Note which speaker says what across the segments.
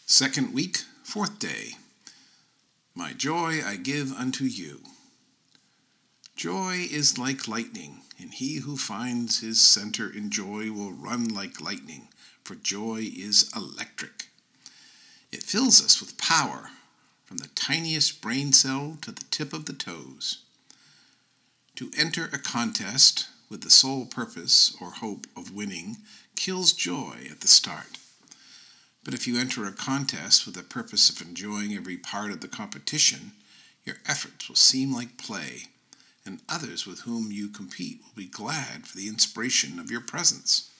Speaker 1: Second week, fourth day. My joy I give unto you. Joy is like lightning, and he who finds his center in joy will run like lightning, for joy is electric. It fills us with power, from the tiniest brain cell to the tip of the toes. To enter a contest with the sole purpose or hope of winning kills joy at the start. But if you enter a contest with the purpose of enjoying every part of the competition, your efforts will seem like play, and others with whom you compete will be glad for the inspiration of your presence.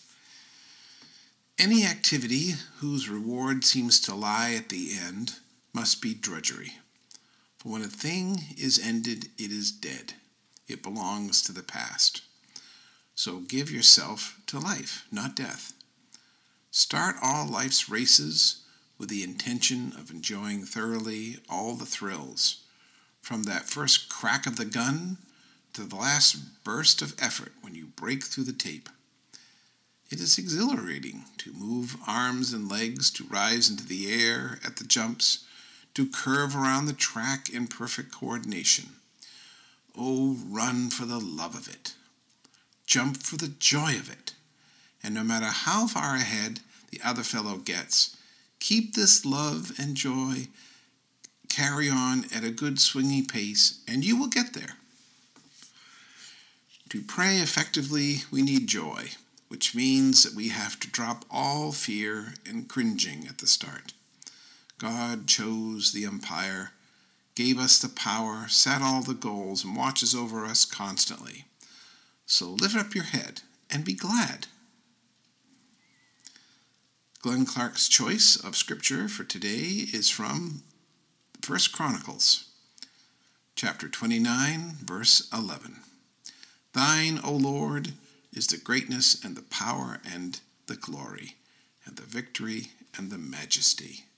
Speaker 1: Any activity whose reward seems to lie at the end must be drudgery. For when a thing is ended, it is dead. It belongs to the past. So give yourself to life, not death. Start all life's races with the intention of enjoying thoroughly all the thrills, from that first crack of the gun to the last burst of effort when you break through the tape. It is exhilarating to move arms and legs, to rise into the air at the jumps, to curve around the track in perfect coordination. Oh, run for the love of it. Jump for the joy of it. And no matter how far ahead the other fellow gets, keep this love and joy, carry on at a good swingy pace, and you will get there. To pray effectively, we need joy, which means that we have to drop all fear and cringing at the start. God chose the umpire, gave us the power, set all the goals, and watches over us constantly. So lift up your head and be glad. Glenn Clark's choice of scripture for today is from 1 Chronicles, chapter 29, verse 11. Thine, O Lord, is the greatness and the power and the glory and the victory and the majesty.